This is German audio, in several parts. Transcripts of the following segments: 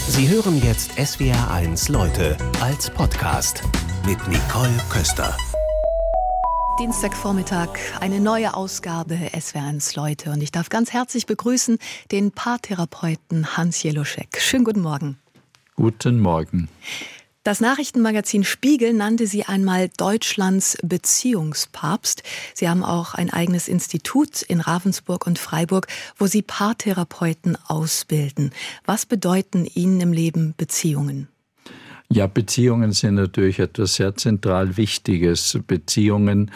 Sie hören jetzt SWR1 Leute als Podcast mit Nicole Köster. Dienstagvormittag, eine neue Ausgabe SWR1 Leute. Und ich darf ganz herzlich begrüßen den Paartherapeuten Hans Jeloschek. Schönen guten Morgen. Guten Morgen. Das Nachrichtenmagazin Spiegel nannte Sie einmal Deutschlands Beziehungspapst. Sie haben auch ein eigenes Institut in Ravensburg und Freiburg, wo Sie Paartherapeuten ausbilden. Was bedeuten Ihnen im Leben Beziehungen? Ja, Beziehungen sind natürlich etwas sehr zentral Wichtiges. Beziehungen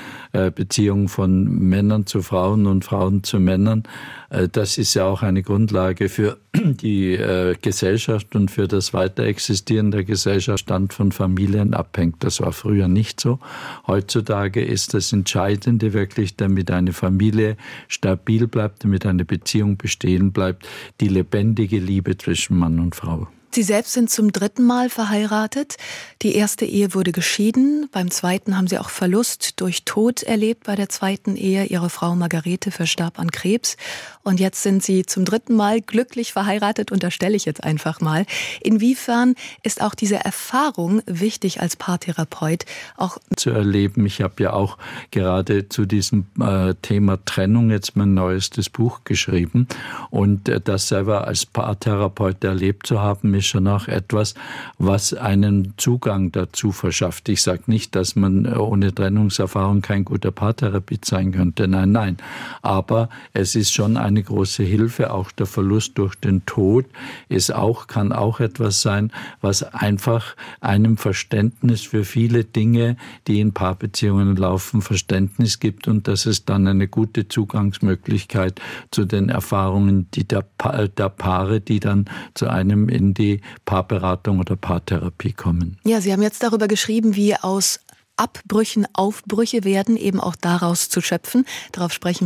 von Männern zu Frauen und Frauen zu Männern, das ist ja auch eine Grundlage für die Gesellschaft und für das Weiterexistieren der Gesellschaft. Stand von Familien abhängt. Das war früher nicht so. Heutzutage ist das Entscheidende wirklich, damit eine Familie stabil bleibt, damit eine Beziehung bestehen bleibt, die lebendige Liebe zwischen Mann und Frau. Sie selbst sind zum 3. Mal verheiratet. Die erste Ehe wurde geschieden. Beim zweiten haben Sie auch Verlust durch Tod erlebt bei der zweiten Ehe. Ihre Frau Margarete verstarb an Krebs. Und jetzt sind Sie zum 3. Mal glücklich verheiratet, unterstelle ich jetzt einfach mal. Inwiefern ist auch diese Erfahrung wichtig als Paartherapeut auch zu erleben? Ich habe ja auch gerade zu diesem Thema Trennung jetzt mein neuestes Buch geschrieben. Und das selber als Paartherapeut erlebt zu haben, ist schon auch etwas, was einen Zugang dazu verschafft. Ich sage nicht, dass man ohne Trennungserfahrung kein guter Paartherapeut sein könnte. Nein. Aber es ist schon eine große Hilfe. Auch der Verlust durch den Tod kann auch etwas sein, was einfach einem Verständnis für viele Dinge, die in Paarbeziehungen laufen, Verständnis gibt und dass es dann eine gute Zugangsmöglichkeit zu den Erfahrungen der Paare, die dann zu einem in die Paarberatung oder Paartherapie kommen. Ja, Sie haben jetzt darüber geschrieben, wie aus Abbrüchen Aufbrüche werden, eben auch daraus zu schöpfen. Darüber sprechen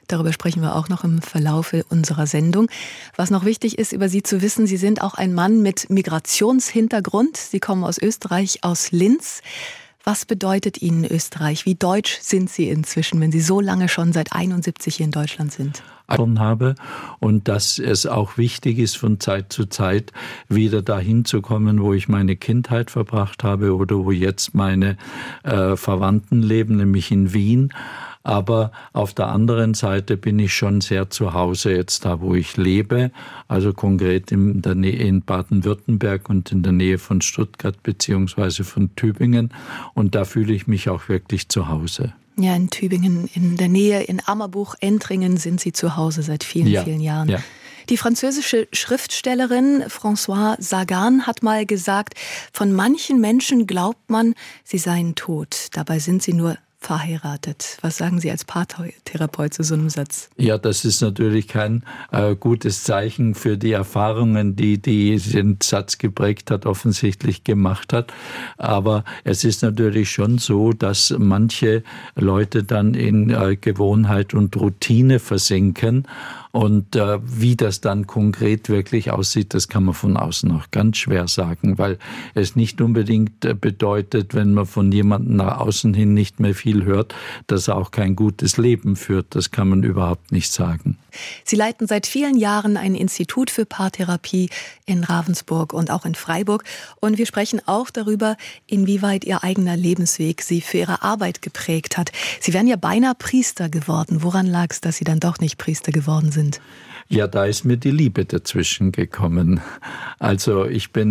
wir auch noch im Verlaufe unserer Sendung. Was noch wichtig ist, über Sie zu wissen, Sie sind auch ein Mann mit Migrationshintergrund. Sie kommen aus Österreich, aus Linz. Was bedeutet Ihnen Österreich? Wie deutsch sind Sie inzwischen, wenn Sie so lange schon seit 71 hier in Deutschland sind? Habe und dass es auch wichtig ist, von Zeit zu Zeit wieder dahin zu kommen, wo ich meine Kindheit verbracht habe oder wo jetzt meine Verwandten leben, nämlich in Wien. Aber auf der anderen Seite bin ich schon sehr zu Hause jetzt da, wo ich lebe, also konkret in der Nähe in Baden-Württemberg und in der Nähe von Stuttgart beziehungsweise von Tübingen. Und da fühle ich mich auch wirklich zu Hause. Ja, in Tübingen, in der Nähe, in Ammerbuch, Entringen sind Sie zu Hause seit vielen Jahren. Ja. Die französische Schriftstellerin Françoise Sagan hat mal gesagt, von manchen Menschen glaubt man, sie seien tot. Dabei sind sie nur verheiratet. Was sagen Sie als Paartherapeut zu so einem Satz? Ja, das ist natürlich kein gutes Zeichen für die Erfahrungen, die den Satz geprägt hat, offensichtlich gemacht hat. Aber es ist natürlich schon so, dass manche Leute dann in Gewohnheit und Routine versinken. Und wie das dann konkret wirklich aussieht, das kann man von außen noch ganz schwer sagen, weil es nicht unbedingt bedeutet, wenn man von jemandem nach außen hin nicht mehr viel hört, dass er auch kein gutes Leben führt. Das kann man überhaupt nicht sagen. Sie leiten seit vielen Jahren ein Institut für Paartherapie in Ravensburg und auch in Freiburg. Und wir sprechen auch darüber, inwieweit Ihr eigener Lebensweg Sie für Ihre Arbeit geprägt hat. Sie wären ja beinahe Priester geworden. Woran lag es, dass Sie dann doch nicht Priester geworden sind? Ja, da ist mir die Liebe dazwischen gekommen. Also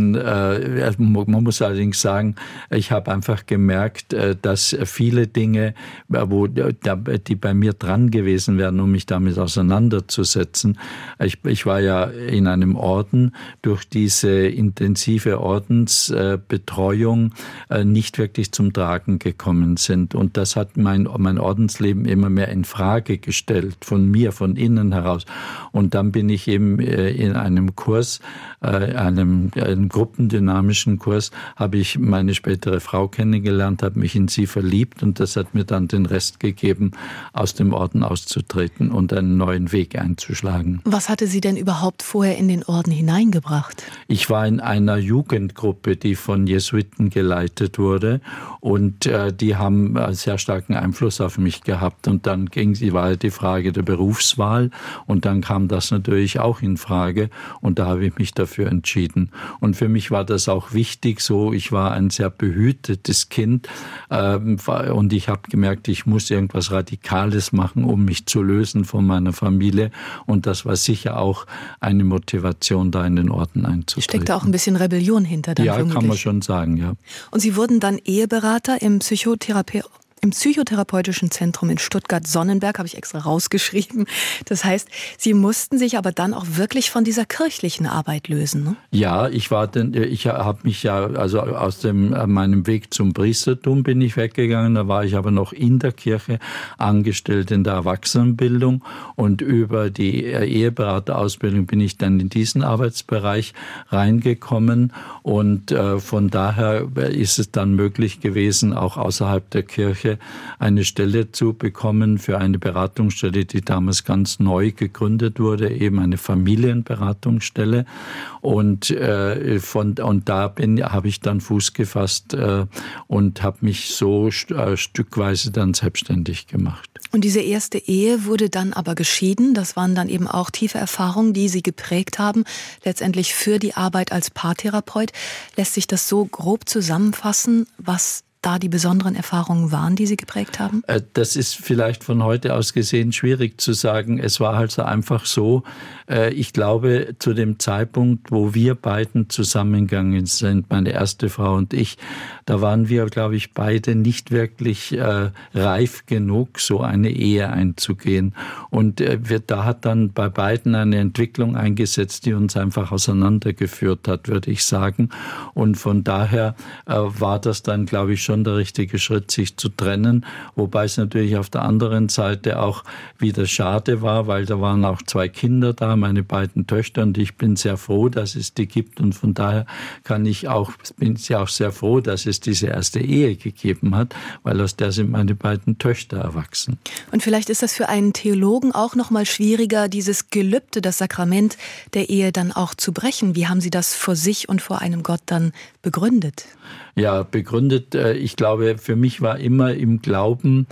man muss allerdings sagen, ich habe einfach gemerkt, dass viele Dinge, die bei mir dran gewesen wären, um mich damit auseinanderzusetzen. Ich war ja in einem Orden, durch diese intensive Ordensbetreuung nicht wirklich zum Tragen gekommen sind. Und das hat mein Ordensleben immer mehr in Frage gestellt, von innen heraus. Und dann bin ich eben in einem Kurs, einem gruppendynamischen Kurs, habe ich meine spätere Frau kennengelernt, habe mich in sie verliebt und das hat mir dann den Rest gegeben, aus dem Orden auszutreten und einen neuen Weg einzuschlagen. Was hatte Sie denn überhaupt vorher in den Orden hineingebracht? Ich war in einer Jugendgruppe, die von Jesuiten geleitet wurde und die haben sehr starken Einfluss auf mich gehabt und dann war die Frage der Berufswahl und dann kam das natürlich auch in Frage und da habe ich mich dafür entschieden. Und für mich war das auch wichtig so, ich war ein sehr behütetes Kind und ich habe gemerkt, ich muss irgendwas Radikales machen, um mich zu lösen von meiner Familie und das war sicher auch eine Motivation, da in den Orden einzutreten. Steckt da auch ein bisschen Rebellion hinter dann vermutlich? Ja, kann man schon sagen, ja. Und Sie wurden dann Eheberater im Psychotherapeutischen Zentrum in Stuttgart-Sonnenberg, habe ich extra rausgeschrieben. Das heißt, Sie mussten sich aber dann auch wirklich von dieser kirchlichen Arbeit lösen, ne? Ja, ich habe mich ja, also aus meinem Weg zum Priestertum bin ich weggegangen, da war ich aber noch in der Kirche angestellt in der Erwachsenenbildung und über die Eheberaterausbildung bin ich dann in diesen Arbeitsbereich reingekommen und von daher ist es dann möglich gewesen, auch außerhalb der Kirche eine Stelle zu bekommen für eine Beratungsstelle, die damals ganz neu gegründet wurde, eben eine Familienberatungsstelle. Und da habe ich dann Fuß gefasst und habe mich so stückweise dann selbstständig gemacht. Und diese erste Ehe wurde dann aber geschieden. Das waren dann eben auch tiefe Erfahrungen, die Sie geprägt haben, letztendlich für die Arbeit als Paartherapeut. Lässt sich das so grob zusammenfassen, was da die besonderen Erfahrungen waren, die Sie geprägt haben? Das ist vielleicht von heute aus gesehen schwierig zu sagen. Es war also einfach so, ich glaube, zu dem Zeitpunkt, wo wir beiden zusammengegangen sind, meine erste Frau und ich, da waren wir, glaube ich, beide nicht wirklich reif genug, so eine Ehe einzugehen. Und da hat dann bei beiden eine Entwicklung eingesetzt, die uns einfach auseinandergeführt hat, würde ich sagen. Und von daher war das dann, glaube ich, schon der richtige Schritt, sich zu trennen, wobei es natürlich auf der anderen Seite auch wieder schade war, weil da waren auch 2 Kinder da, meine beiden Töchter, und ich bin sehr froh, dass es die gibt und von daher bin ich auch sehr froh, dass es diese erste Ehe gegeben hat, weil aus der sind meine beiden Töchter erwachsen. Und vielleicht ist das für einen Theologen auch noch mal schwieriger, dieses Gelübde, das Sakrament der Ehe dann auch zu brechen. Wie haben Sie das vor sich und vor einem Gott dann begründet? Ja, begründet, ich glaube, für mich war immer im Glauben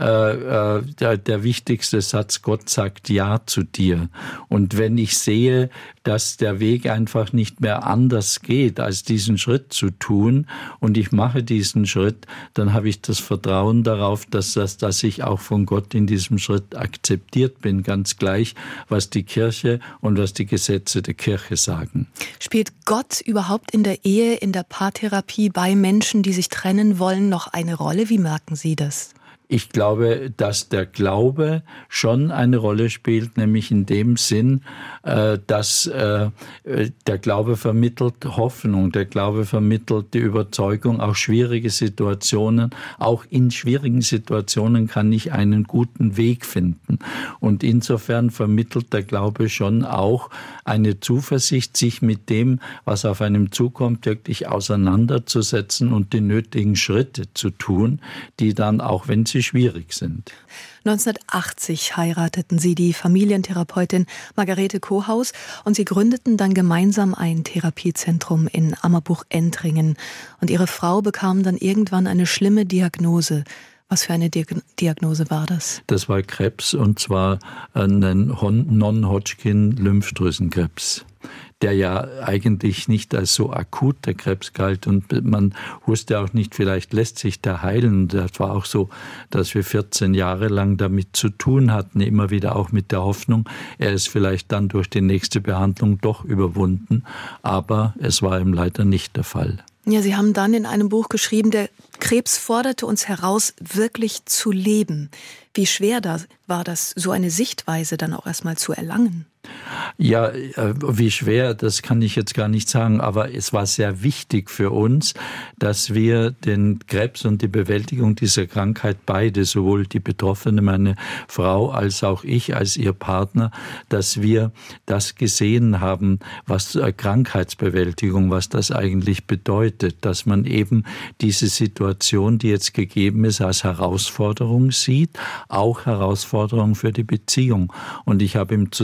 der wichtigste Satz, Gott sagt Ja zu dir. Und wenn ich sehe, dass der Weg einfach nicht mehr anders geht, als diesen Schritt zu tun, und ich mache diesen Schritt, dann habe ich das Vertrauen darauf, dass ich auch von Gott in diesem Schritt akzeptiert bin, ganz gleich, was die Kirche und was die Gesetze der Kirche sagen. Spielt Gott überhaupt in der Ehe, in der Paartherapie bei Menschen, die sich trennen wollen, noch eine Rolle? Wie merken Sie das? Ich glaube, dass der Glaube schon eine Rolle spielt, nämlich in dem Sinn, dass der Glaube vermittelt Hoffnung, der Glaube vermittelt die Überzeugung, auch schwierige Situationen, auch in schwierigen Situationen kann ich einen guten Weg finden. Und insofern vermittelt der Glaube schon auch eine Zuversicht, sich mit dem, was auf einem zukommt, wirklich auseinanderzusetzen und die nötigen Schritte zu tun, die dann, auch wenn sie schwierig sind. 1980 heirateten Sie die Familientherapeutin Margarete Kohaus und Sie gründeten dann gemeinsam ein Therapiezentrum in Ammerbuch-Entringen. Und Ihre Frau bekam dann irgendwann eine schlimme Diagnose. Was für eine Diagnose war das? Das war Krebs, und zwar einen Non-Hodgkin-Lymphdrüsenkrebs, der ja eigentlich nicht als so akuter Krebs galt und man wusste auch nicht, vielleicht lässt sich der heilen. Das war auch so, dass wir 14 Jahre lang damit zu tun hatten, immer wieder auch mit der Hoffnung, er ist vielleicht dann durch die nächste Behandlung doch überwunden, aber es war ihm leider nicht der Fall. Ja, Sie haben dann in einem Buch geschrieben, der Krebs forderte uns heraus, wirklich zu leben. Wie schwer war das, so eine Sichtweise dann auch erstmal zu erlangen? Ja, wie schwer, das kann ich jetzt gar nicht sagen, aber es war sehr wichtig für uns, dass wir den Krebs und die Bewältigung dieser Krankheit beide, sowohl die Betroffene, meine Frau, als auch ich als ihr Partner, dass wir das gesehen haben, was Krankheitsbewältigung, was das eigentlich bedeutet, dass man eben diese Situation, die jetzt gegeben ist, als Herausforderung sieht, auch Herausforderung für die Beziehung. Und ich habe im Zusammenhang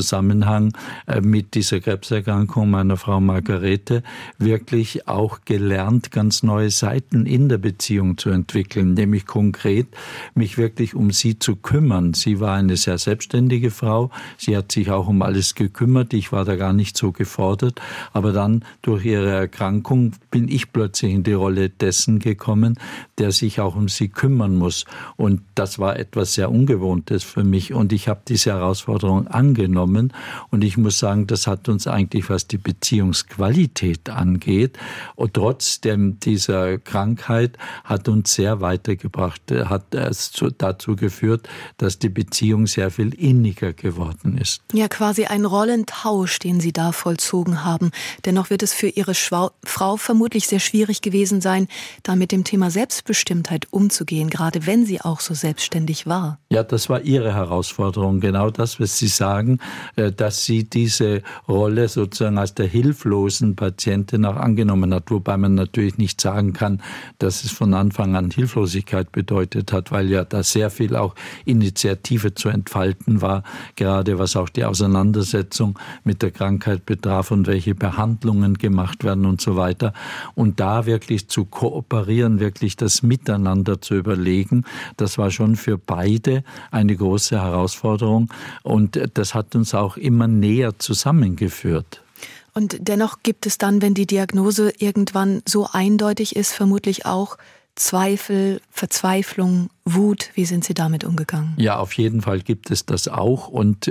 Zusammenhang mit dieser Krebserkrankung meiner Frau Margarete wirklich auch gelernt, ganz neue Seiten in der Beziehung zu entwickeln, nämlich konkret mich wirklich um sie zu kümmern. Sie war eine sehr selbstständige Frau, sie hat sich auch um alles gekümmert, ich war da gar nicht so gefordert, aber dann durch ihre Erkrankung bin ich plötzlich in die Rolle dessen gekommen, der sich auch um sie kümmern muss. Und das war etwas sehr Ungewohntes für mich und ich habe diese Herausforderung angenommen und ich muss sagen, das hat uns eigentlich, was die Beziehungsqualität angeht und trotzdem dieser Krankheit hat uns sehr weitergebracht, hat es dazu geführt, dass die Beziehung sehr viel inniger geworden ist. Ja, quasi ein Rollentausch, den Sie da vollzogen haben. Dennoch wird es für Ihre Frau vermutlich sehr schwierig gewesen sein, da mit dem Thema Selbstbestimmtheit umzugehen, gerade wenn sie auch so selbstständig war. Ja, das war ihre Herausforderung. Genau das, was Sie sagen, dass sie diese Rolle sozusagen als der hilflosen Patientin auch angenommen hat. Wobei man natürlich nicht sagen kann, dass es von Anfang an Hilflosigkeit bedeutet hat, weil ja da sehr viel auch Initiative zu entfalten war, gerade was auch die Auseinandersetzung mit der Krankheit betraf und welche Behandlungen gemacht werden und so weiter. Und da wirklich zu kooperieren, wirklich das Miteinander zu überlegen, das war schon für beide eine große Herausforderung und das hat uns auch immer näher zusammengeführt. Und dennoch gibt es dann, wenn die Diagnose irgendwann so eindeutig ist, vermutlich auch Zweifel, Verzweiflung, Wut. Wie sind Sie damit umgegangen? Ja, auf jeden Fall gibt es das auch und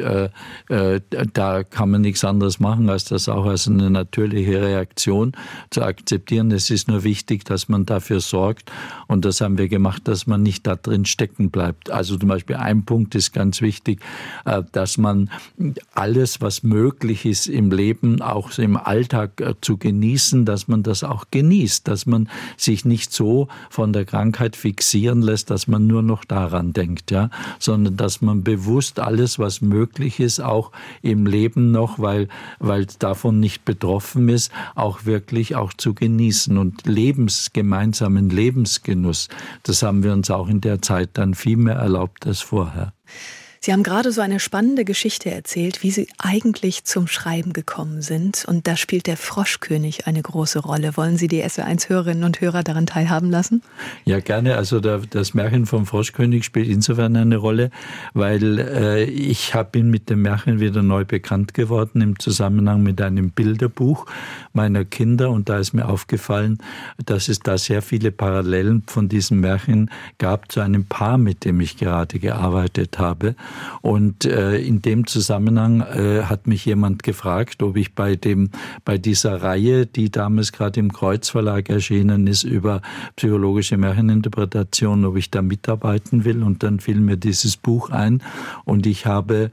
da kann man nichts anderes machen, als das auch als eine natürliche Reaktion zu akzeptieren. Es ist nur wichtig, dass man dafür sorgt und das haben wir gemacht, dass man nicht da drin stecken bleibt. Also zum Beispiel ein Punkt ist ganz wichtig, dass man alles, was möglich ist im Leben, auch im Alltag zu genießen, dass man das auch genießt, dass man sich nicht so von der Krankheit fixieren lässt, dass man nur noch daran denkt, ja, sondern dass man bewusst alles, was möglich ist, auch im Leben noch, weil davon nicht betroffen ist, auch wirklich auch zu genießen und gemeinsamen Lebensgenuss. Das haben wir uns auch in der Zeit dann viel mehr erlaubt als vorher. Sie haben gerade so eine spannende Geschichte erzählt, wie Sie eigentlich zum Schreiben gekommen sind. Und da spielt der Froschkönig eine große Rolle. Wollen Sie die SWR1-Hörerinnen und Hörer daran teilhaben lassen? Ja, gerne. Also das Märchen vom Froschkönig spielt insofern eine Rolle, weil ich bin mit dem Märchen wieder neu bekannt geworden im Zusammenhang mit einem Bilderbuch meiner Kinder. Und da ist mir aufgefallen, dass es da sehr viele Parallelen von diesem Märchen gab zu einem Paar, mit dem ich gerade gearbeitet habe. Und in dem Zusammenhang hat mich jemand gefragt, ob ich bei dieser Reihe, die damals gerade im Kreuz Verlag erschienen ist, über psychologische Märcheninterpretation, ob ich da mitarbeiten will. Und dann fiel mir dieses Buch ein und ich habe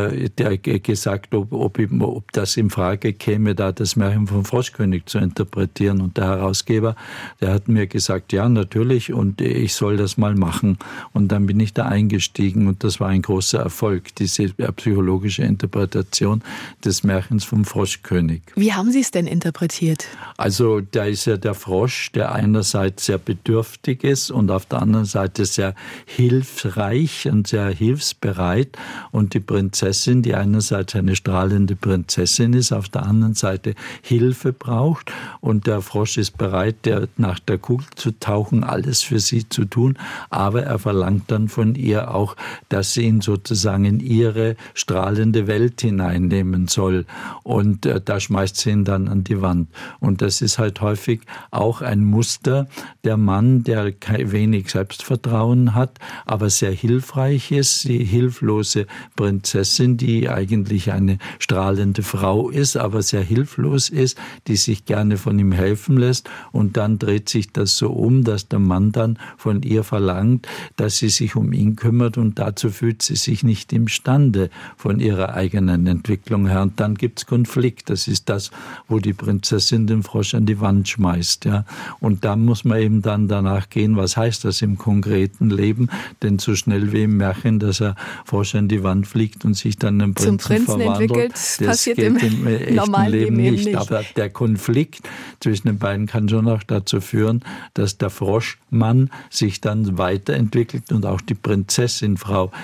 gesagt, ob das in Frage käme, da das Märchen vom Froschkönig zu interpretieren. Und der Herausgeber, der hat mir gesagt, ja, natürlich, und ich soll das mal machen. Und dann bin ich da eingestiegen und das war ein großer Erfolg, diese psychologische Interpretation des Märchens vom Froschkönig. Wie haben Sie es denn interpretiert? Also da ist ja der Frosch, der einerseits sehr bedürftig ist und auf der anderen Seite sehr hilfreich und sehr hilfsbereit und die Prinzessin, die einerseits eine strahlende Prinzessin ist, auf der anderen Seite Hilfe braucht und der Frosch ist bereit, nach der Kugel zu tauchen, alles für sie zu tun, aber er verlangt dann von ihr auch, dass sie ihn sozusagen in ihre strahlende Welt hineinnehmen soll und da schmeißt sie ihn dann an die Wand. Und das ist halt häufig auch ein Muster, der Mann, der wenig Selbstvertrauen hat, aber sehr hilfreich ist, die hilflose Prinzessin, die eigentlich eine strahlende Frau ist, aber sehr hilflos ist, die sich gerne von ihm helfen lässt und dann dreht sich das so um, dass der Mann dann von ihr verlangt, dass sie sich um ihn kümmert und dazu fühlt sie sich nicht imstande von ihrer eigenen Entwicklung her. Und dann gibt es Konflikt. Das ist das, wo die Prinzessin den Frosch an die Wand schmeißt. Ja. Und da muss man eben dann danach gehen, was heißt das im konkreten Leben? Denn so schnell wie im Märchen, dass der Frosch an die Wand fliegt und sich dann in einen Prinzen verwandelt, das passiert geht im echten Leben nicht. Aber der Konflikt zwischen den beiden kann schon auch dazu führen, dass der Froschmann sich dann weiterentwickelt und auch die Prinzessinfrau sich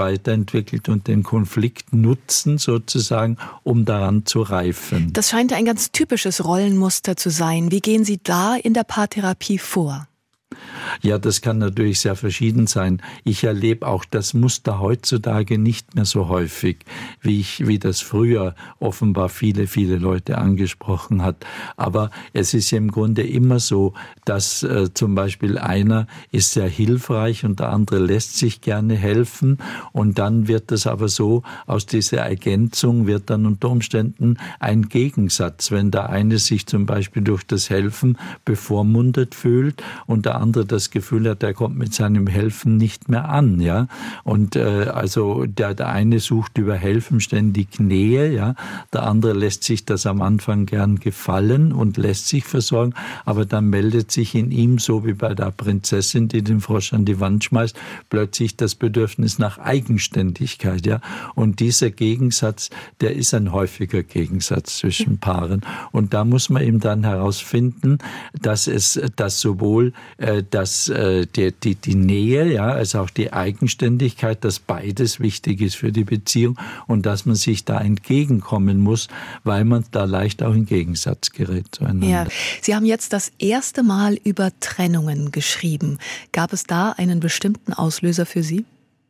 weiterentwickelt und den Konflikt nutzen sozusagen, um daran zu reifen. Das scheint ein ganz typisches Rollenmuster zu sein. Wie gehen Sie da in der Paartherapie vor? Ja, das kann natürlich sehr verschieden sein. Ich erlebe auch das Muster heutzutage nicht mehr so häufig, wie das früher offenbar viele Leute angesprochen hat. Aber es ist ja im Grunde immer so, dass zum Beispiel einer ist sehr hilfreich und der andere lässt sich gerne helfen. Und dann wird es aber so, aus dieser Ergänzung wird dann unter Umständen ein Gegensatz. Wenn der eine sich zum Beispiel durch das Helfen bevormundet fühlt und der andere das Gefühl hat, er kommt mit seinem Helfen nicht mehr an, ja. Und also der eine sucht über Helfen ständig Nähe, ja. Der andere lässt sich das am Anfang gern gefallen und lässt sich versorgen, aber dann meldet sich in ihm, so wie bei der Prinzessin, die den Frosch an die Wand schmeißt, plötzlich das Bedürfnis nach Eigenständigkeit, ja. Und dieser Gegensatz, der ist ein häufiger Gegensatz zwischen Paaren. Und da muss man eben dann herausfinden, dass sowohl die Nähe, ja, als auch die Eigenständigkeit, dass beides wichtig ist für die Beziehung und dass man sich da entgegenkommen muss, weil man da leicht auch in Gegensatz gerät zueinander. Ja. Sie haben jetzt das erste Mal über Trennungen geschrieben. Gab es da einen bestimmten Auslöser für Sie?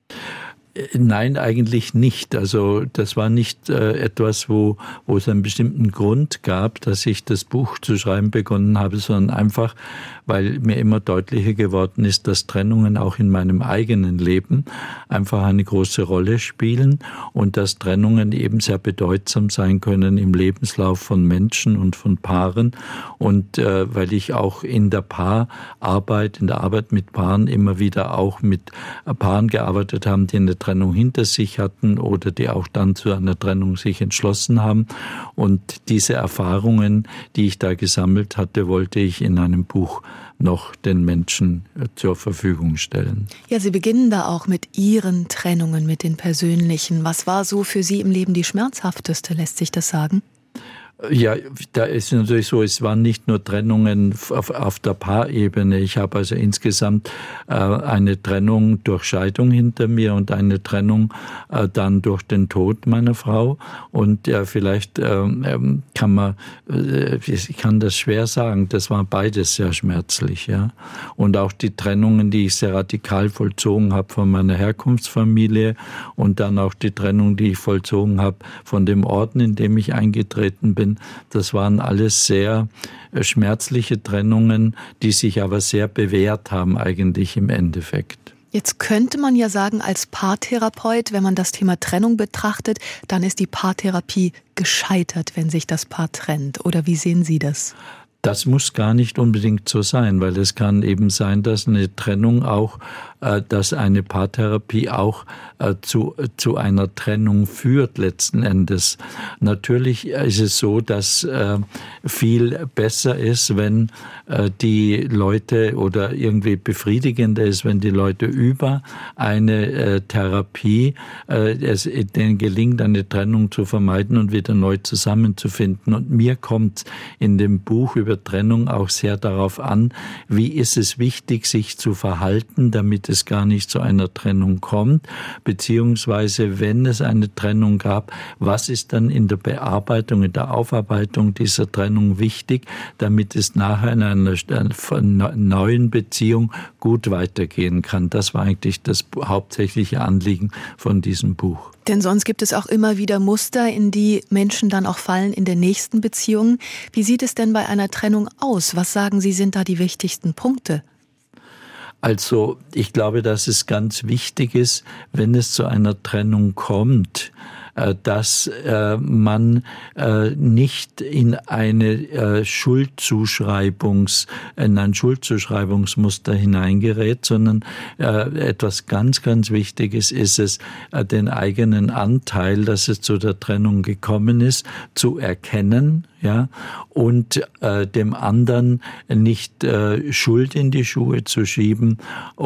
Nein, eigentlich nicht. Also das war nicht etwas, wo es einen bestimmten Grund gab, dass ich das Buch zu schreiben begonnen habe, sondern einfach, weil mir immer deutlicher geworden ist, dass Trennungen auch in meinem eigenen Leben einfach eine große Rolle spielen und dass Trennungen eben sehr bedeutsam sein können im Lebenslauf von Menschen und von Paaren. Und weil ich auch in der Paararbeit, in der Arbeit mit Paaren immer wieder auch mit Paaren gearbeitet habe, die eine Trennung hinter sich hatten oder die auch dann zu einer Trennung sich entschlossen haben. Und diese Erfahrungen, die ich da gesammelt hatte, wollte ich in einem Buch noch den Menschen zur Verfügung stellen. Ja, Sie beginnen da auch mit Ihren Trennungen, mit den persönlichen. Was war so für Sie im Leben die schmerzhafteste, lässt sich das sagen? Ja, da ist natürlich so, es waren nicht nur Trennungen auf der Paarebene. Ich habe also insgesamt eine Trennung durch Scheidung hinter mir und eine Trennung dann durch den Tod meiner Frau. Und vielleicht ich kann das schwer sagen, das war beides sehr schmerzlich, ja. Und auch die Trennungen, die ich sehr radikal vollzogen habe von meiner Herkunftsfamilie und dann auch die Trennung, die ich vollzogen habe von dem Orden, in dem ich eingetreten bin. Das waren alles sehr schmerzliche Trennungen, die sich aber sehr bewährt haben eigentlich im Endeffekt. Jetzt könnte man ja sagen, als Paartherapeut, wenn man das Thema Trennung betrachtet, dann ist die Paartherapie gescheitert, wenn sich das Paar trennt. Oder wie sehen Sie das? Das muss gar nicht unbedingt so sein, weil es kann eben sein, dass eine Trennung auch, dass eine Paartherapie auch zu einer Trennung führt letzten Endes. Natürlich ist es so, dass viel besser ist, wenn die Leute oder irgendwie befriedigender ist, wenn die Leute über eine Therapie es denen gelingt, eine Trennung zu vermeiden und wieder neu zusammenzufinden. Und mir kommt in dem Buch über Trennung auch sehr darauf an, wie ist es wichtig, sich zu verhalten, damit es gar nicht zu einer Trennung kommt, beziehungsweise wenn es eine Trennung gab, was ist dann in der Bearbeitung, in der Aufarbeitung dieser Trennung wichtig, damit es nachher in einer neuen Beziehung gut weitergehen kann. Das war eigentlich das hauptsächliche Anliegen von diesem Buch. Denn sonst gibt es auch immer wieder Muster, in die Menschen dann auch fallen in der nächsten Beziehung. Wie sieht es denn bei einer Trennung aus? Was sagen Sie, sind da die wichtigsten Punkte? Also ich glaube, dass es ganz wichtig ist, wenn es zu einer Trennung kommt, dass man nicht in ein Schuldzuschreibungsmuster hineingerät, sondern etwas ganz, ganz Wichtiges ist es, den eigenen Anteil, dass es zu der Trennung gekommen ist, zu erkennen, ja, und dem anderen nicht Schuld in die Schuhe zu schieben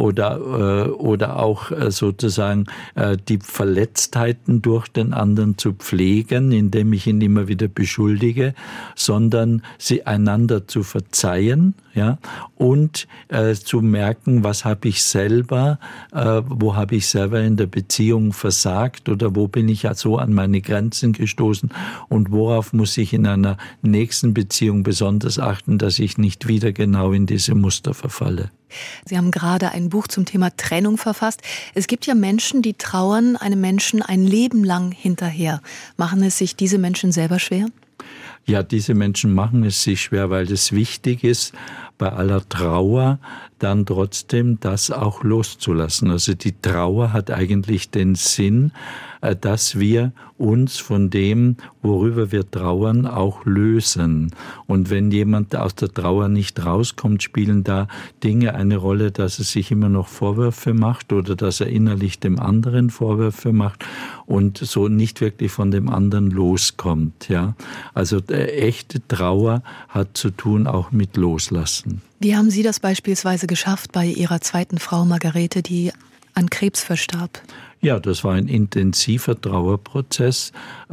oder auch sozusagen die Verletztheiten durch den anderen zu pflegen, indem ich ihn immer wieder beschuldige, sondern sie einander zu verzeihen, ja, und zu merken, was habe ich selber, wo habe ich selber in der Beziehung versagt oder wo bin ich ja so an meine Grenzen gestoßen und worauf muss ich in einer nächsten Beziehung besonders achten, dass ich nicht wieder genau in diese Muster verfalle. Sie haben gerade ein Buch zum Thema Trennung verfasst. Es gibt ja Menschen, die trauern einem Menschen ein Leben lang hinterher. Machen es sich diese Menschen selber schwer? Ja, diese Menschen machen es sich schwer, weil es wichtig ist, bei aller Trauer dann trotzdem das auch loszulassen. Also die Trauer hat eigentlich den Sinn, dass wir uns von dem, worüber wir trauern, auch lösen. Und wenn jemand aus der Trauer nicht rauskommt, spielen da Dinge eine Rolle, dass er sich immer noch Vorwürfe macht oder dass er innerlich dem anderen Vorwürfe macht und so nicht wirklich von dem anderen loskommt. Ja? Also echte Trauer hat zu tun auch mit Loslassen. Wie haben Sie das beispielsweise geschafft bei Ihrer zweiten Frau Margarete, die an Krebs verstarb? Ja, das war ein intensiver Trauerprozess.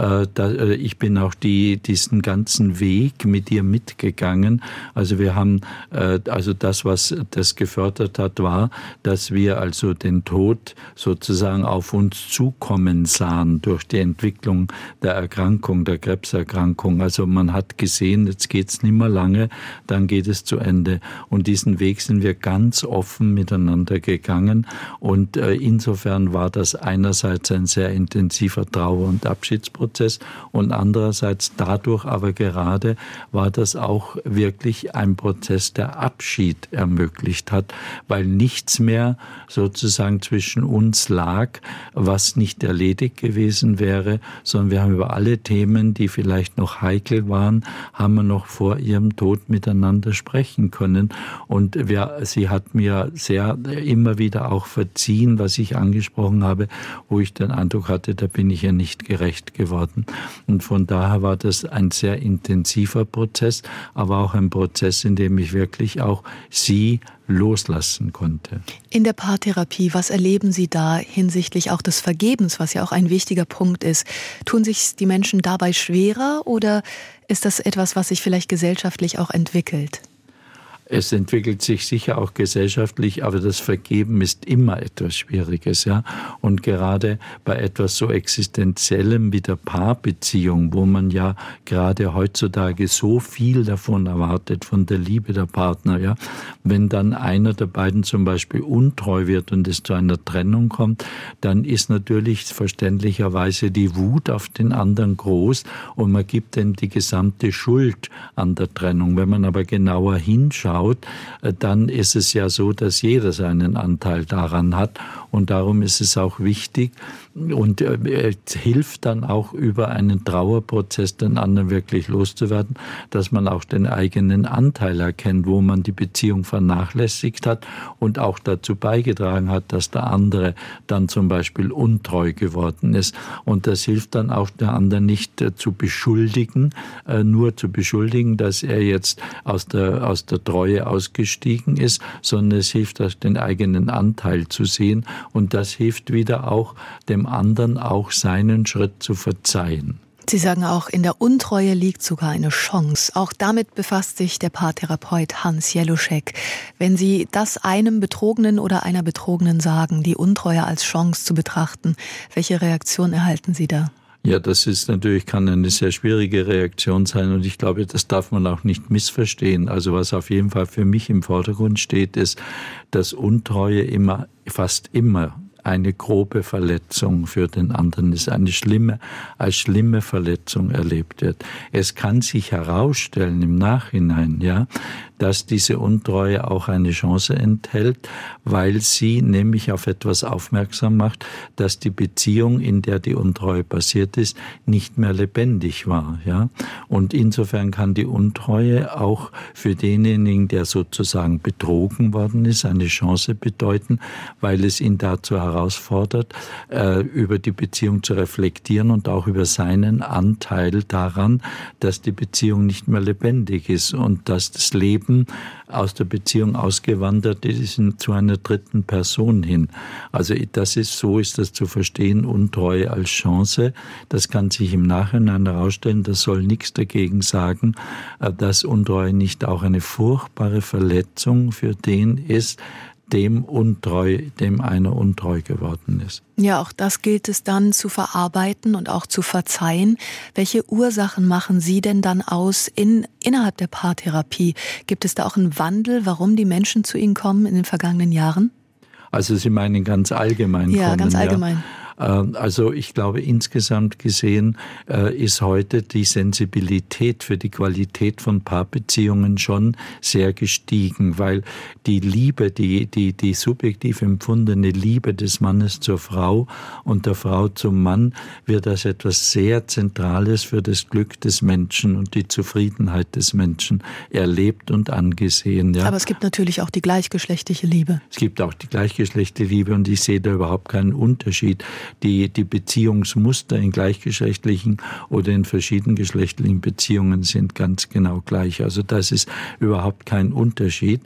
Ich bin auch diesen ganzen Weg mit ihr mitgegangen. Also wir haben, das, was das gefördert hat, war, dass wir also den Tod sozusagen auf uns zukommen sahen durch die Entwicklung der Erkrankung, der Krebserkrankung. Also man hat gesehen, jetzt geht's nicht mehr lange, dann geht es zu Ende. Und diesen Weg sind wir ganz offen miteinander gegangen. Und insofern war das einerseits ein sehr intensiver Trauer- und Abschiedsprozess und andererseits dadurch aber gerade war das auch wirklich ein Prozess, der Abschied ermöglicht hat, weil nichts mehr sozusagen zwischen uns lag, was nicht erledigt gewesen wäre, sondern wir haben über alle Themen, die vielleicht noch heikel waren, haben wir noch vor ihrem Tod miteinander sprechen können. Und sie hat mir sehr immer wieder auch verziehen, was ich angesprochen habe, wo ich den Eindruck hatte, da bin ich ja nicht gerecht geworden. Und von daher war das ein sehr intensiver Prozess, aber auch ein Prozess, in dem ich wirklich auch sie loslassen konnte. In der Paartherapie, was erleben Sie da hinsichtlich auch des Vergebens, was ja auch ein wichtiger Punkt ist? Tun sich die Menschen dabei schwerer oder ist das etwas, was sich vielleicht gesellschaftlich auch entwickelt? Es entwickelt sich sicher auch gesellschaftlich, aber das Vergeben ist immer etwas Schwieriges, ja. Und gerade bei etwas so Existenziellem wie der Paarbeziehung, wo man ja gerade heutzutage so viel davon erwartet, von der Liebe der Partner, ja. Wenn dann einer der beiden zum Beispiel untreu wird und es zu einer Trennung kommt, dann ist natürlich verständlicherweise die Wut auf den anderen groß und man gibt ihm die gesamte Schuld an der Trennung. Wenn man aber genauer hinschaut, dann ist es ja so, dass jeder seinen Anteil daran hat und darum ist es auch wichtig und es hilft dann auch über einen Trauerprozess den anderen wirklich loszuwerden, dass man auch den eigenen Anteil erkennt, wo man die Beziehung vernachlässigt hat und auch dazu beigetragen hat, dass der andere dann zum Beispiel untreu geworden ist und das hilft dann auch der andere nicht zu beschuldigen, nur zu beschuldigen, dass er jetzt aus der Treue ausgestiegen ist, sondern es hilft, den eigenen Anteil zu sehen und das hilft wieder auch, dem anderen auch seinen Schritt zu verzeihen. Sie sagen auch, in der Untreue liegt sogar eine Chance. Auch damit befasst sich der Paartherapeut Hans Jeluschek. Wenn Sie das einem Betrogenen oder einer Betrogenen sagen, die Untreue als Chance zu betrachten, welche Reaktion erhalten Sie da? Ja, das ist natürlich, kann eine sehr schwierige Reaktion sein und ich glaube, das darf man auch nicht missverstehen. Also was auf jeden Fall für mich im Vordergrund steht, ist, dass Untreue fast immer eine grobe Verletzung für den anderen ist, als schlimme Verletzung erlebt wird. Es kann sich herausstellen im Nachhinein, ja, dass diese Untreue auch eine Chance enthält, weil sie nämlich auf etwas aufmerksam macht, dass die Beziehung, in der die Untreue passiert ist, nicht mehr lebendig war, ja. Und insofern kann die Untreue auch für denjenigen, der sozusagen betrogen worden ist, eine Chance bedeuten, weil es ihn dazu herausstellt, herausfordert, über die Beziehung zu reflektieren und auch über seinen Anteil daran, dass die Beziehung nicht mehr lebendig ist und dass das Leben aus der Beziehung ausgewandert ist zu einer dritten Person hin. Also so ist das zu verstehen, Untreue als Chance. Das kann sich im Nachhinein herausstellen, das soll nichts dagegen sagen, dass Untreue nicht auch eine furchtbare Verletzung für den ist, dem einer untreu geworden ist. Ja, auch das gilt es dann zu verarbeiten und auch zu verzeihen. Welche Ursachen machen Sie denn dann aus innerhalb der Paartherapie? Gibt es da auch einen Wandel, warum die Menschen zu Ihnen kommen in den vergangenen Jahren? Also Sie meinen ganz allgemein kommen? Ja, ganz allgemein. Ja. Also ich glaube, insgesamt gesehen ist heute die Sensibilität für die Qualität von Paarbeziehungen schon sehr gestiegen, weil die Liebe, die subjektiv empfundene Liebe des Mannes zur Frau und der Frau zum Mann wird als etwas sehr Zentrales für das Glück des Menschen und die Zufriedenheit des Menschen erlebt und angesehen. Ja. Aber es gibt natürlich auch die gleichgeschlechtliche Liebe. Es gibt auch die gleichgeschlechtliche Liebe und ich sehe da überhaupt keinen Unterschied. Die Beziehungsmuster in gleichgeschlechtlichen oder in verschiedengeschlechtlichen Beziehungen sind ganz genau gleich. Also das ist überhaupt kein Unterschied.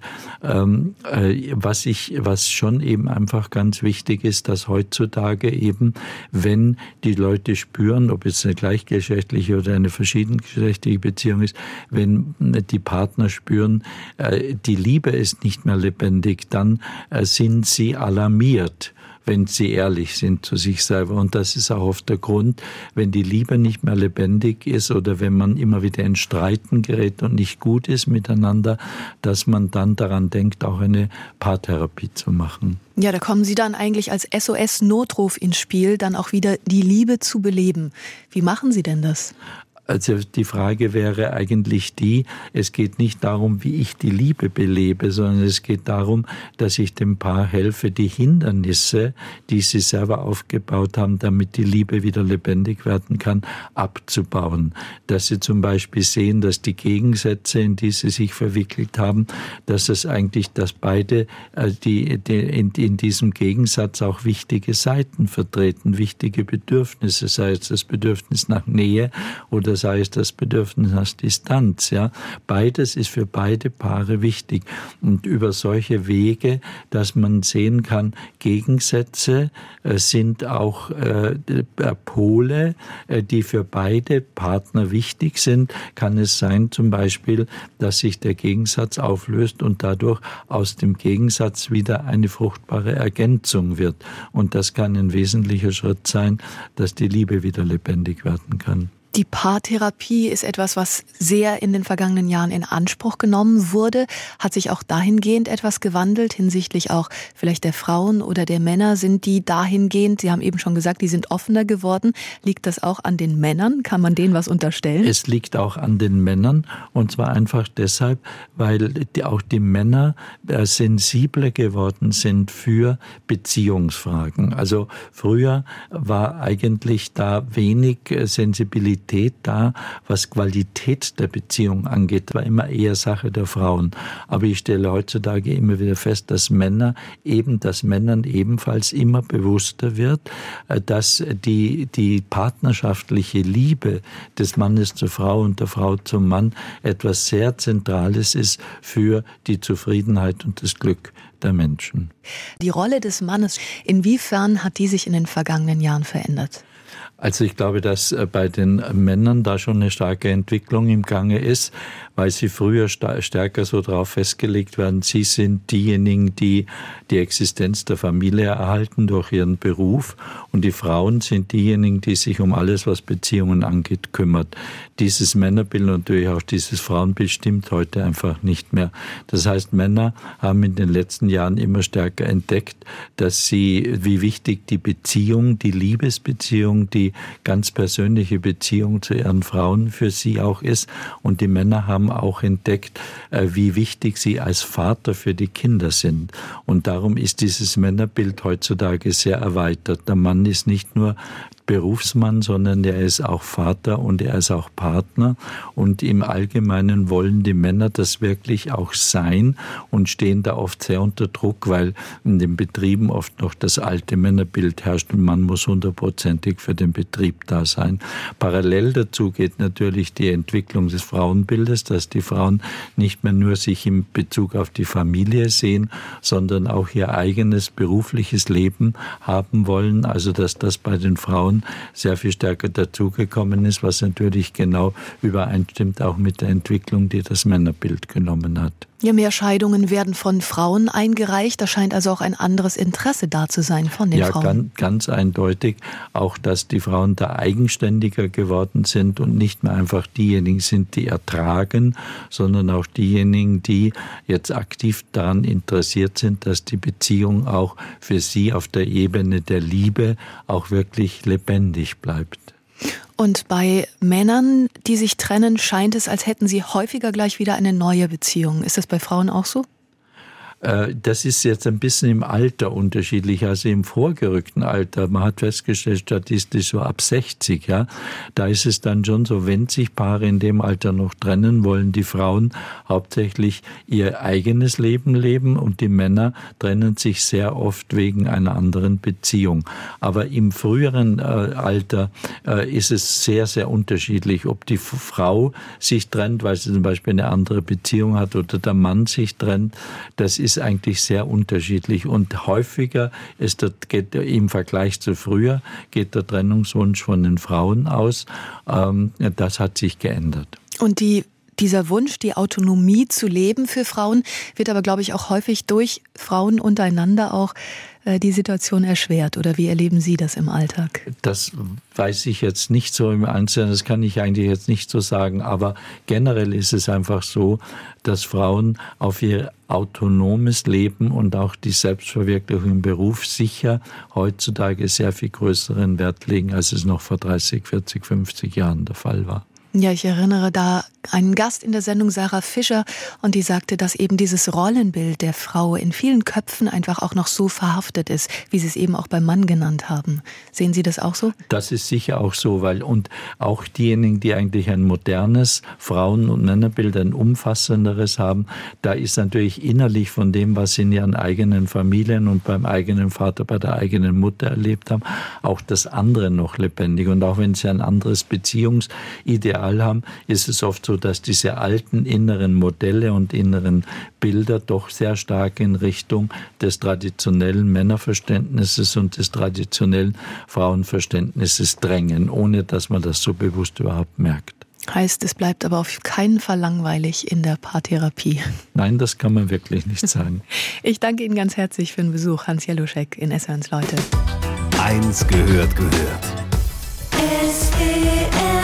Was schon eben einfach ganz wichtig ist, dass heutzutage eben, wenn die Leute spüren, ob es eine gleichgeschlechtliche oder eine verschiedengeschlechtliche Beziehung ist, wenn die Partner spüren, die Liebe ist nicht mehr lebendig, dann sind sie alarmiert, wenn sie ehrlich sind zu sich selber. Und das ist auch oft der Grund, wenn die Liebe nicht mehr lebendig ist oder wenn man immer wieder in Streiten gerät und nicht gut ist miteinander, dass man dann daran denkt, auch eine Paartherapie zu machen. Ja, da kommen Sie dann eigentlich als SOS-Notruf ins Spiel, dann auch wieder die Liebe zu beleben. Wie machen Sie denn das? Also die Frage wäre eigentlich es geht nicht darum, wie ich die Liebe belebe, sondern es geht darum, dass ich dem Paar helfe, die Hindernisse, die sie selber aufgebaut haben, damit die Liebe wieder lebendig werden kann, abzubauen. Dass sie zum Beispiel sehen, dass die Gegensätze, in die sie sich verwickelt haben, dass beide in diesem Gegensatz auch wichtige Seiten vertreten, wichtige Bedürfnisse, sei es das Bedürfnis nach Nähe oder sei es das Bedürfnis nach Distanz. Ja. Beides ist für beide Paare wichtig. Und über solche Wege, dass man sehen kann, Gegensätze sind auch Pole, die für beide Partner wichtig sind, kann es sein zum Beispiel, dass sich der Gegensatz auflöst und dadurch aus dem Gegensatz wieder eine fruchtbare Ergänzung wird. Und das kann ein wesentlicher Schritt sein, dass die Liebe wieder lebendig werden kann. Die Paartherapie ist etwas, was sehr in den vergangenen Jahren in Anspruch genommen wurde. Hat sich auch dahingehend etwas gewandelt, hinsichtlich auch vielleicht der Frauen oder der Männer? Sind die dahingehend, Sie haben eben schon gesagt, die sind offener geworden. Liegt das auch an den Männern? Kann man denen was unterstellen? Es liegt auch an den Männern und zwar einfach deshalb, weil auch die Männer sensibler geworden sind für Beziehungsfragen. Also früher war eigentlich da wenig Sensibilität da, was Qualität der Beziehung angeht, war immer eher Sache der Frauen. Aber ich stelle heutzutage immer wieder fest, dass Männern ebenfalls immer bewusster wird, dass die partnerschaftliche Liebe des Mannes zur Frau und der Frau zum Mann etwas sehr Zentrales ist für die Zufriedenheit und das Glück der Menschen. Die Rolle des Mannes, inwiefern hat die sich in den vergangenen Jahren verändert? Also ich glaube, dass bei den Männern da schon eine starke Entwicklung im Gange ist, weil sie früher stärker so darauf festgelegt werden, sie sind diejenigen, die die Existenz der Familie erhalten durch ihren Beruf und die Frauen sind diejenigen, die sich um alles, was Beziehungen angeht, kümmert. Dieses Männerbild und natürlich auch dieses Frauenbild stimmt heute einfach nicht mehr. Das heißt, Männer haben in den letzten Jahren immer stärker entdeckt, wie wichtig die Beziehung, die Liebesbeziehung, Beziehung die ganz persönliche Beziehung zu ihren Frauen für sie auch ist. Und die Männer haben auch entdeckt, wie wichtig sie als Vater für die Kinder sind. Und darum ist dieses Männerbild heutzutage sehr erweitert. Der Mann ist nicht nur Berufsmann, sondern er ist auch Vater und er ist auch Partner. Und im Allgemeinen wollen die Männer das wirklich auch sein und stehen da oft sehr unter Druck, weil in den Betrieben oft noch das alte Männerbild herrscht und man muss 100%ig für den Betrieb da sein. Parallel dazu geht natürlich die Entwicklung des Frauenbildes, dass die Frauen nicht mehr nur sich in Bezug auf die Familie sehen, sondern auch ihr eigenes berufliches Leben haben wollen. Also dass das bei den Frauen sehr viel stärker dazugekommen ist, was natürlich genau übereinstimmt auch mit der Entwicklung, die das Männerbild genommen hat. Ja, mehr Scheidungen werden von Frauen eingereicht. Da scheint also auch ein anderes Interesse da zu sein von den Frauen. Ja, ganz eindeutig. Auch, dass die Frauen da eigenständiger geworden sind und nicht mehr einfach diejenigen sind, die ertragen, sondern auch diejenigen, die jetzt aktiv daran interessiert sind, dass die Beziehung auch für sie auf der Ebene der Liebe auch wirklich lebendig bleibt. Und bei Männern, die sich trennen, scheint es, als hätten sie häufiger gleich wieder eine neue Beziehung. Ist das bei Frauen auch so? Das ist jetzt ein bisschen im Alter unterschiedlich, also im vorgerückten Alter. Man hat festgestellt, statistisch so ab 60, ja, da ist es dann schon so, wenn sich Paare in dem Alter noch trennen, wollen die Frauen hauptsächlich ihr eigenes Leben leben und die Männer trennen sich sehr oft wegen einer anderen Beziehung. Aber im früheren Alter ist es sehr, sehr unterschiedlich, ob die Frau sich trennt, weil sie zum Beispiel eine andere Beziehung hat oder der Mann sich trennt. Das ist eigentlich sehr unterschiedlich und häufiger geht im Vergleich zu früher geht der Trennungswunsch von den Frauen aus. Das hat sich geändert. Und dieser Wunsch, die Autonomie zu leben für Frauen, wird aber, glaube ich, auch häufig durch Frauen untereinander auch die Situation erschwert. Oder wie erleben Sie das im Alltag? Das weiß ich jetzt nicht so im Einzelnen, das kann ich eigentlich jetzt nicht so sagen, aber generell ist es einfach so, dass Frauen auf ihr autonomes Leben und auch die Selbstverwirklichung im Beruf sicher heutzutage sehr viel größeren Wert legen, als es noch vor 30, 40, 50 Jahren der Fall war. Ja, ich erinnere da einen Gast in der Sendung, Sarah Fischer, und die sagte, dass eben dieses Rollenbild der Frau in vielen Köpfen einfach auch noch so verhaftet ist, wie Sie es eben auch beim Mann genannt haben. Sehen Sie das auch so? Das ist sicher auch so, und auch diejenigen, die eigentlich ein modernes Frauen- und Männerbild, ein umfassenderes haben, da ist natürlich innerlich von dem, was sie in ihren eigenen Familien und beim eigenen Vater, bei der eigenen Mutter erlebt haben, auch das andere noch lebendig. Und auch wenn sie ein anderes Beziehungsideal haben, ist es oft so, dass diese alten inneren Modelle und inneren Bilder doch sehr stark in Richtung des traditionellen Männerverständnisses und des traditionellen Frauenverständnisses drängen, ohne dass man das so bewusst überhaupt merkt. Heißt, es bleibt aber auf keinen Fall langweilig in der Paartherapie. Nein, das kann man wirklich nicht sagen. Ich danke Ihnen ganz herzlich für den Besuch, Hans Jaluschek in SWR1 Leute. Eins gehört. SWR